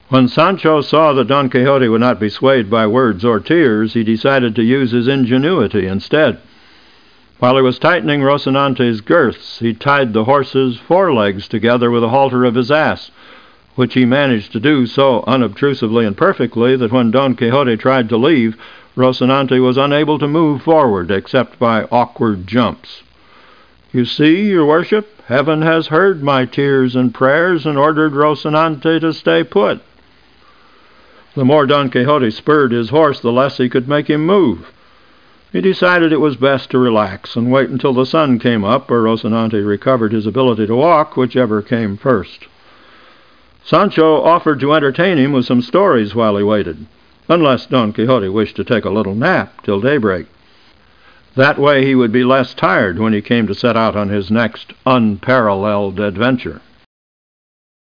When Sancho saw that Don Quixote would not be swayed by words or tears, he decided to use his ingenuity instead. While he was tightening Rocinante's girths, he tied the horse's forelegs together with a halter of his ass, which he managed to do so unobtrusively and perfectly that when Don Quixote tried to leave, Rocinante was unable to move forward except by awkward jumps. "You see, your worship, heaven has heard my tears and prayers and ordered Rocinante to stay put." The more Don Quixote spurred his horse, the less he could make him move. He decided it was best to relax and wait until the sun came up or Rocinante recovered his ability to walk, whichever came first. Sancho offered to entertain him with some stories while he waited, unless Don Quixote wished to take a little nap till daybreak. That way he would be less tired when he came to set out on his next unparalleled adventure.